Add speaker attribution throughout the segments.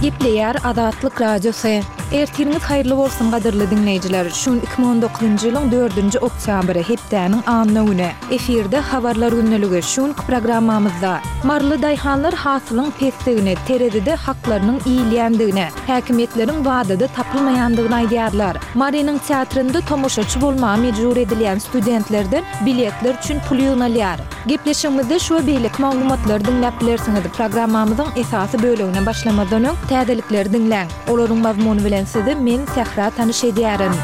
Speaker 1: Gepleýär Azatlyk Radiosu. Ertiriniz haýyrly bolsun gadyrly dinleýijiler. Şun 2019-njy ýylyň 4-nji oktýabry hepdäniň anyny güne. Eferde habarlar günneligi şun programmamyzda marly daýhanlar hasylyň pesdigini, teredide haklarynyň iýilýändigine, häkimetleriň wagtyda tapylmaýandygyny aýdýarlar. Marynyň teatrynda tomoşaçy bolmagy mejbur edilýän studentlerden biletler üçin pul ýygnalýar. Gepleşigimizde şu beýlik maglumatlar dinläp bilersiňiz. Programmamyzyň esasy bölümine başlamadan öň täzelikleri dinläň. Olaryň mazmuny bilen sizi men Sehra tanyş edýärim.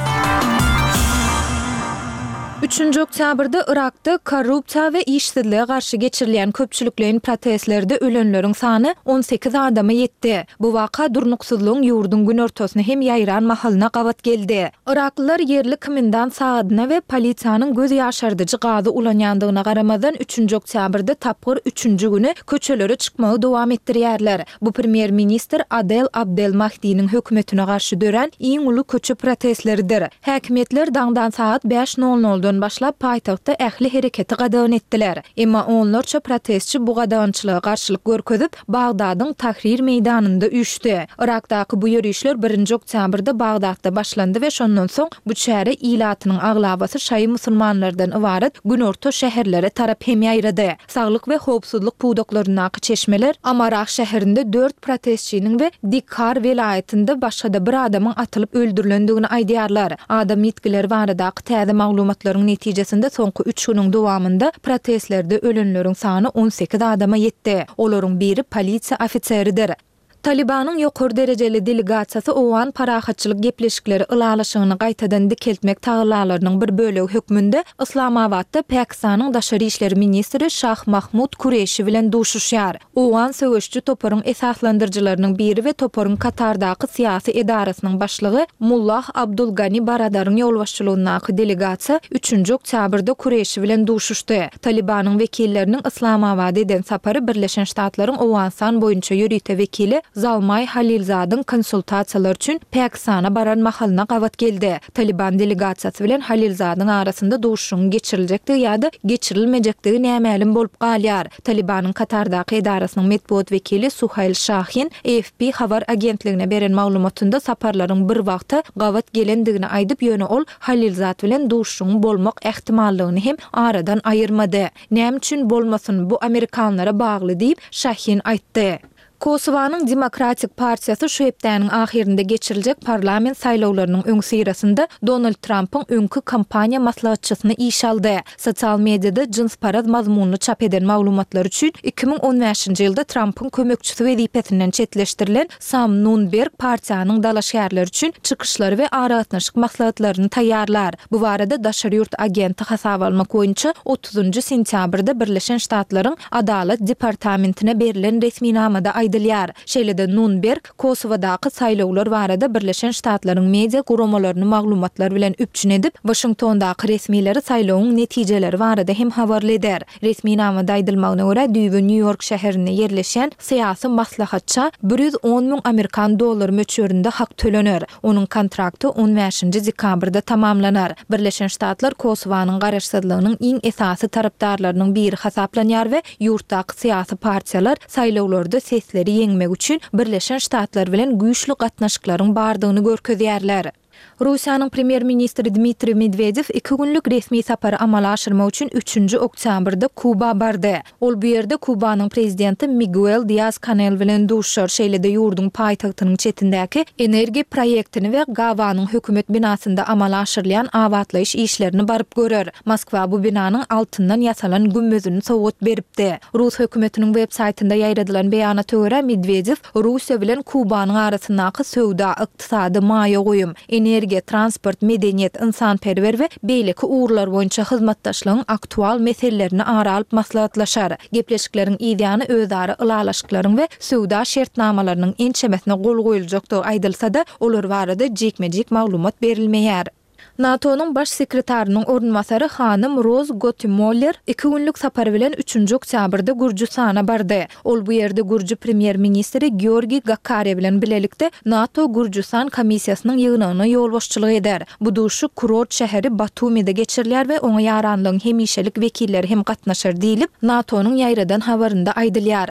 Speaker 1: 3-nji oktýabrda Irakda korrupsiýa we işsizliğe garşy geçirilýän köpçülikliň protestlerinde ölenleriň sany 18 adama ýetdi. Bu waka durnuksuzlygyň ýurdun gün ortasyna hem ýaýran mahalyna gawat geldi. Iraklylar yerli komendant saýadyna we polisiýanyň göz ýaşardyjy gazy ulanýandygyna garamadan 3-nji oktýabrda tapgyr 3-nji güni köçelere çykmagy dowam etdirýärler. Bu premier minister Adel Abdelmahdi'niň hökümetine garşy dören iň uly köçe protestleridir. Häkimetler daňdan saat 5:00 başlap paýtagtda ähli hereketi gadagyn etdiler. Emma onlarça protestçi bu gadagançylyga garşylyk görkezip Bagdadyň Tahrir meýdanynda üýşdi. Irakdaky bu ýürüýüşler 1-nji oktýabrda Bagdadda başlandy we şondan soň bu şäheri ilatynyň aglabasy şaý musulmanlardan ibaret günorta şäherlere tarap hem ýaýrady. Saglyk we howpsuzlyk puwdaklaryna çeşmeler Amarak şäherinde 4 protestçiniň we Dikkar welaýetinde başga bir adamyň atylyp öldürilendigini aýdýarlar. Adam ýetkileri baradaky täze maglumatlaryň netijesinde soňky 3 güniň dowamında protestlerde ölenleriň sany 18 adama ýetdi. Olaryň biri polisiýa ofiseridir. Talibanyň ýokary derejeli delegasiýasy owan parahatçylyk gepleşikleri ylalaşygyny gaýtadan dikeltmek taýlarynyň bir bölegi hökmünde Islamabadda Pakistanyň daşary işleri ministri Şah Mahmud Kureşi bilen duşuşýar. Owan söwüşçi toparyň esaslandyrjylarynyň biri we toparyň Katardaky syýasy edarasynyň başlygy Mullah Abdul Gani Baradaryň ýolbaşçylygynaky delegasiýa 3-nji oktýabrda Kureşi bilen duşuşdy. Talibanyň wekilleriniň Islamabada eden sapary Birleşen Ştatlaryň Owansan boýunça ýürüýte wekili Zalmay Halilzadyň konsultasiýalar üçin Pakistana baran mahalyna gawat geldi. Taliban delegasiýasy bilen Halilzadyň arasynda duşuşyň geçiriljekdi ýa-da geçirilmejekdigi nämälim bolup galýar. Talibanyň Katardaky edarasynyň medpuat wekili Suhayl Shahin AFP habar agentligine beren maglumatynda saparlaryň bir wagtda gawat gelendigini aýdyp ýöne ol Halilzat bilen duşuşyň bolmak ähtimallygyny hem aradan aýyrmady. Näme üçin bolmasyn bu Amerikanlara bagly diýip Shahin aýtdy. Kosovanyň Demokratik Partiýasy şu hepdäniň ahirinde geçiriljek parlament saýlawlarynyň öň syrasynda Donald Trump'yň öňkü kampaniýa maslahatçysyny iş aldy. Sosial mediada jins paraz mazmunly çap eden maglumatlar üçin 2015-nji ýylda Trump'yň kömekçisi wezipetinden çetleşdirilen Sam Nunberg partiýanyň dalaşýarlary üçin çykyşlary we aragatnaşyk maslahatlaryny taýýarlar. Bu barada daşary ýurt agenti hasap almak boýunça 30-njy sentýabrda Birleşen Ştatlaryň Adalet Departamentine berilen resminamada aýdylýar. Şeýlede Nunberg Kosowadaky saýlawlar barada Birleşen Ştatlaryň media guramalaryny maglumatlar bilen üpçün edip Washingtondaky resmileri saýlawyň netijeleri barada hem habarly eder. Resminamada aýdylmagyna görä düýbe New York şäherine ýerleşen syýasy maslahatça 110 000 Amerikan dollary möçberinde hak tölenir. Onuň kontrakty 15-nji dekabrda tamamlanar. Birleşen Ştatlar Kosowanyň garaşsyzlygynyň iň esasy tarapdarlarynyň biri hasaplanýar we ýurtdaky syýasy partiýalar saýlawlarda sesleri yeňmek üçin Birleşen Ştatlar bilen güýçli gatnaşyklaryň bardygyny görkezýärler. Russiýanyň premier ministri Dmitri Medvedev 2 günlük resmi sapary amala aşyrmak üçin 3-nji oktýabrda Kuba bardy. Ol bu ýerde Kubanyň prezidenti Miguel Díaz-Canel bilen duşar. Şeýlede ýurdun paýtagtynyň çetindäki energiýa proýektini we Gawanyň hökümet binasynda amala aşyrylýan awatlaýyş işlerini baryp görer. Moskwa bu binanyň altyndan ýasalan gümbözüni sowgat beripdi. Rus hökümetiniň web saýtynda ýaýradylan beýanata görä Medvedev Russiýa bilen Kubanyň arasyndaky söwda, ykdysady, maýa goýum, energiýa, transport, medeniýet, insanperwer we beýleki uğurlar boýunça hyzmatdaşlygyň aktual meselelerini ara alyp maslahatlaşar. Gepleşikleriň ideýany özara ylalaşyklaryň we söwda şertnamalarynyň ençemesine gol goýuljakdygy aýdylsa-da, olar barada jekmejek maglumat berilmeýär. NATO'nun baş sekretarının ornunmasarı hanım Rose Gottemoeller 2 günlük sapar bilen 3-nji oktýabrda Gürjistana bardy. Ol bu ýerde Gürji premier ministri Georgi Gakare bilen bilelikde NATO Gürjistan komissiýasynyň ýygynyna ýolbaşçylyk eder. Bu duşy kurort şäheri Batumy'de geçirilýär we oňa ýaranlygyň hemişelik wekilleri hem gatnaşar diýilip NATO'nun ýaýradan habarynda aýdylýar.